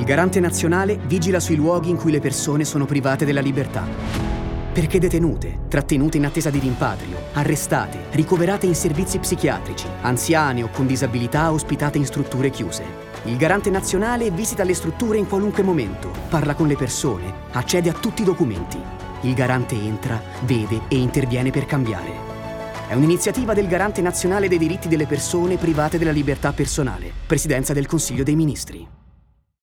Garante nazionale vigila sui luoghi in cui le persone sono private della libertà. Perché detenute, trattenute in attesa di rimpatrio, arrestate, ricoverate in servizi psichiatrici, anziane o con disabilità ospitate in strutture chiuse. Il Garante nazionale visita le strutture in qualunque momento, parla con le persone, accede a tutti i documenti. Il Garante entra, vede e interviene per cambiare. È un'iniziativa del Garante nazionale dei diritti delle persone private della libertà personale, Presidenza del Consiglio dei Ministri.